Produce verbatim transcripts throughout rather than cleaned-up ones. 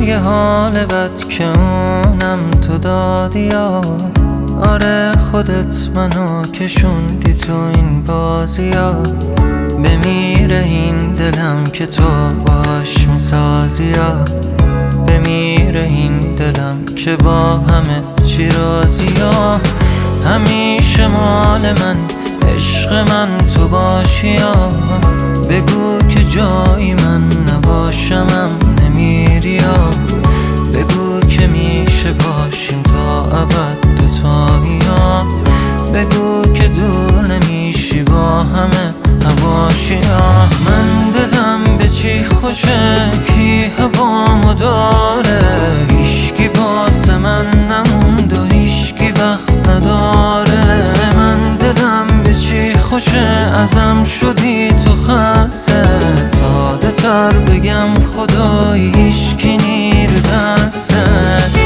یه حال بد که اونم تو دادی یا آره خودت منو کشوندی تو این بازی ها. بمیره این دلم که تو باش میسازی یا بمیره این دلم که با همه چی راضی یا همیشه مال من عشق من تو باشی یا بگو که جایی من نباشمم نمیری یا بگو که میشه باشیم تا ابد دوتایی یا بگو که دور نمیشی با همه هواشی یا من دلم به چی خوشه کی هوامو داره هیشکی واسه من نموند و هیشکی وقت نداره من دلم به چی خوشه ازم شدی تو خسته ساده تر بگم خدایی هیشکی نیر دسته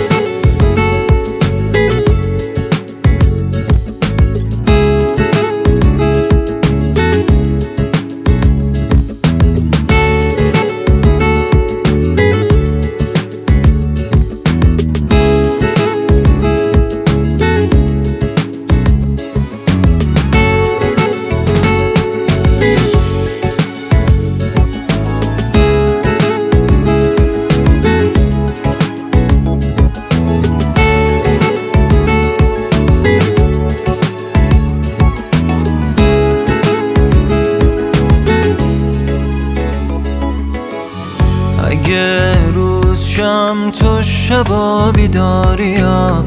اگه روز شم تو شبا بیداری یا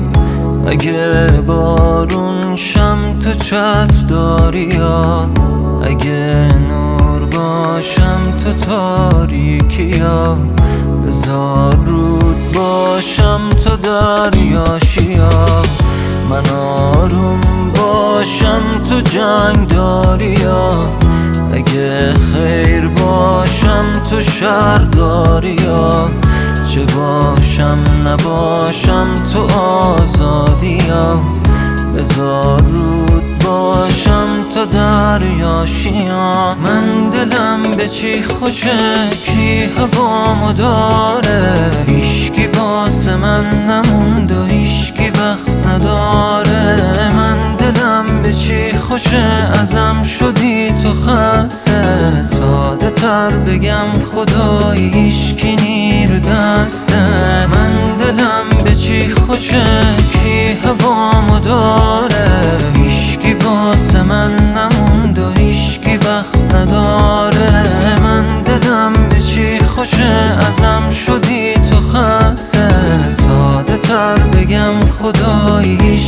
اگه بارون شم تو چت داری یا اگه نور باشم تو تاریکی یا بذار رود باشم تو دریاشی یا من آروم باشم تو جنگ داری یا اگه خیر باشم تو شر داری یا چه باشم نباشم تو آزادی یا بذار رود باشم تو دریاشی یا من دلم به چی خوشه کی هوامو داره هیشکی واسه من نموند و هیشکی وقت نداره من دلم به چی خوشه ازم شدی تو خسته ساده تر بگم خدایی هیشکی نیر دسته من دلم به چی خوشه کی هوامو داره هیشکی واسه من نموند و هیشکی وقت نداره من دلم به چی خوشه ازم شدی تو خسته ساده تر بگم خدایی